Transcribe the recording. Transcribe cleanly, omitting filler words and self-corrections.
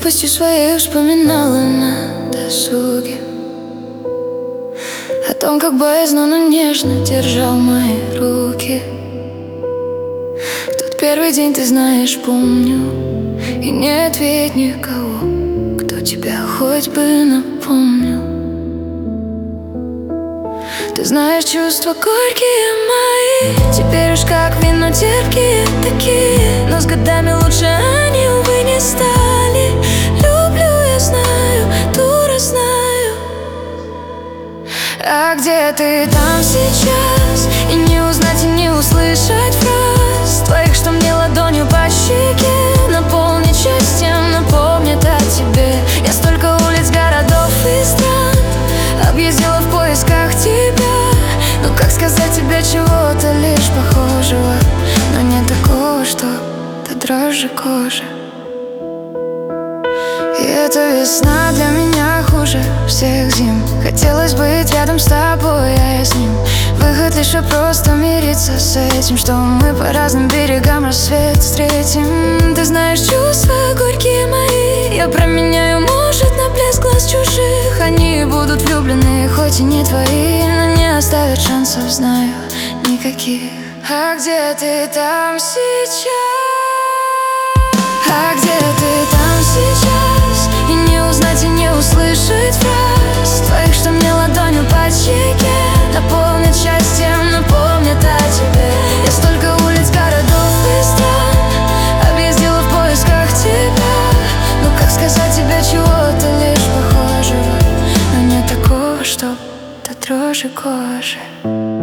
глупостью своей вспоминала на досуге о том, как боязно, но нежно держал мои руки. В тот первый день, ты знаешь, помню, и нет ведь никого, кто тебя хоть бы напомнил. Ты знаешь, чувства горькие мои теперь уж как вино терпкие такие, но с годами лучше они, увы, не стали. Люблю, я знаю, дура знаю. А где ты там сейчас? И не узнать, и не услышать фраз твоих, что мне ладонью по щеке наполнит счастьем, напомнит о тебе. Я столько улиц, городов и стран объездила в поисках тебя. Ну как сказать тебе чего-то лишь похожего, но не такого, что до дрожи кожи. И эта весна для меня хуже всех зим. Хотелось быть рядом с тобой, а я с ним. Выход лишь просто мириться с этим, что мы по разным берегам рассвет встретим. Ты знаешь, чувства горькие мои я променяю, может, на блеск глаз чужих. Они будут влюблены, хоть и не твои, но не оставят шансов, знаю, никаких. А где ты там сейчас? А где ты там сейчас? И не узнать, и не услышать фраз твоих, что мне ладонью по щеке наполнит счастьем, напомнит о тебе. Я столько улиц, городов и стран объездила в поисках тебя. Ну как сказать тебе чего-то лишь похожего, но не такого, что до дрожи кожи.